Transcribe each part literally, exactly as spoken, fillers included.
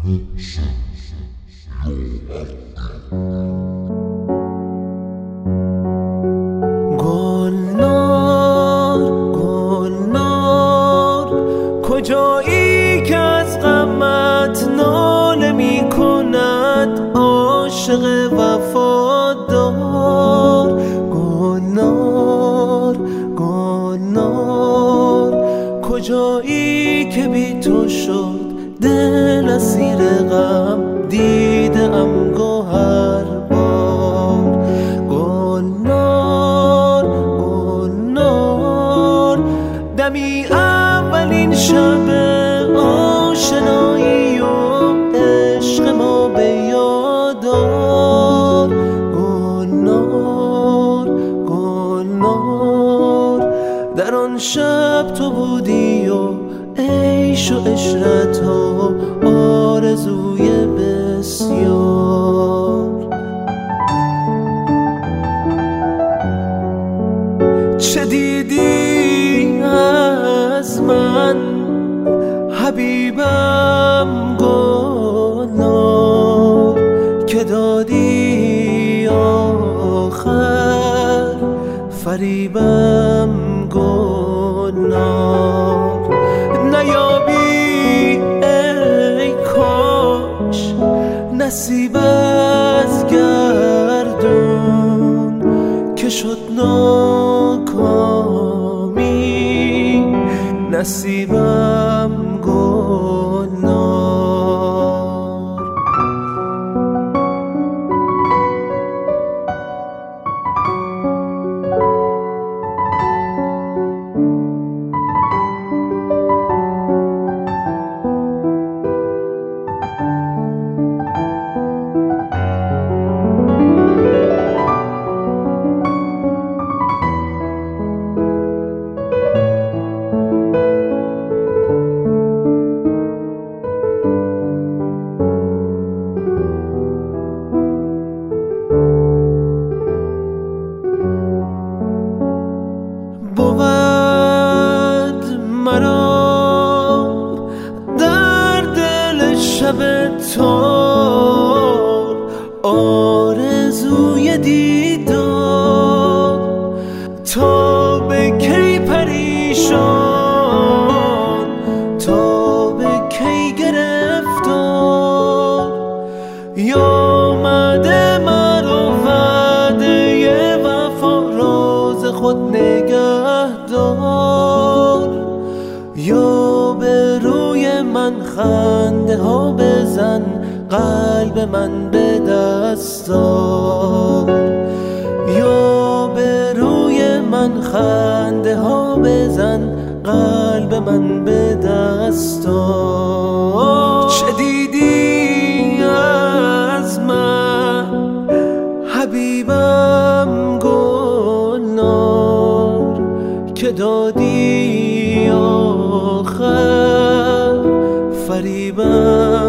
گلنار گلنار کجایی که از غمت ناله می کند عاشق وفادار. گلنار گلنار کجایی که بی تو شد دل اسیر غم دیده ام گوهر بار. گلنار گلنار دمی اولین شب آشنایی و عشق ما به یاد آر. گلنار گلنار در آن شب تو بودی و عیش و عشرت و آرزوی بسیار. چه دیدی از من حبیبم گلنار که دادی آخر فریبم گلنار. نیابی ای کاش نصیب از گردون که شد ناکامی نصیبم گلنار. بود مرا در دل شب تار آرزوی دیدار. تا به کی پریشان تا به کی گرفتار یامده مرا وعده وفا راز خود نگه دار. یا به روی من خنده ها بزن قلب من به دست دار. یا به روی من خنده ها بزن قلب من به دست دار. چه دیدی از من حبیبم گلنار که دادی آخر فریبم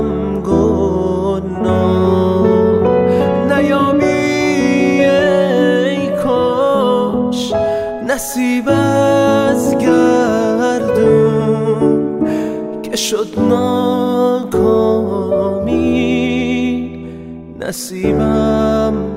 گلنار. نیابی ای کاش نصیب از گردون که شد ناکامی نصیبم